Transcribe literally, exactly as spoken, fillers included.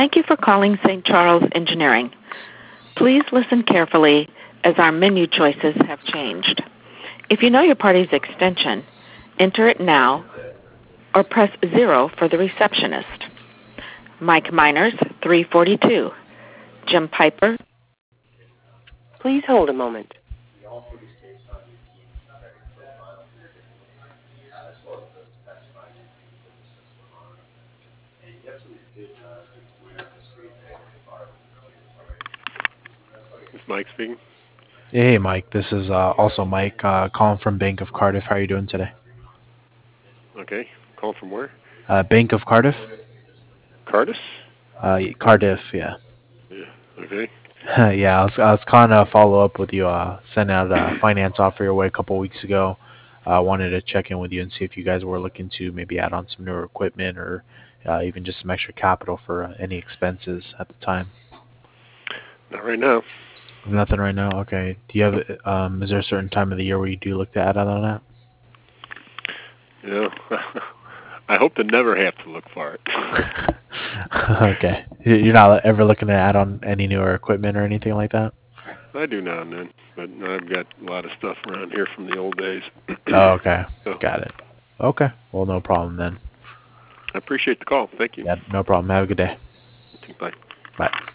Thank you for calling Saint Charles Engineering. Please listen carefully as our menu choices have changed. If you know your party's extension, enter it now or press zero for the receptionist. Mike Miners, three forty-two. Jim Piper. Please hold a moment. Is Mike speaking? Hey, Mike. This is uh, also Mike uh, calling from Bank of Cardiff. How are you doing today? Okay. Call from where? Uh, Bank of Cardiff? Cardis? Uh, Cardiff, yeah. Yeah. Okay. yeah, I was, I was calling to follow up with you. Uh, sent out a finance offer your way a couple weeks ago. I uh, wanted to check in with you and see if you guys were looking to maybe add on some newer equipment or uh, even just some extra capital for uh, any expenses at the time. Not right now. Nothing right now? Okay. Do you have, um, is there a certain time of the year where you do look to add on that? You know, I hope to never have to look for it. Okay. You're not ever looking to add on any newer equipment or anything like that? I do now and then, but I've got a lot of stuff around here from the old days. Oh, okay. So, got it. Okay. Well, no problem then. I appreciate the call. Thank you. Yeah, no problem. Have a good day. Bye. Bye.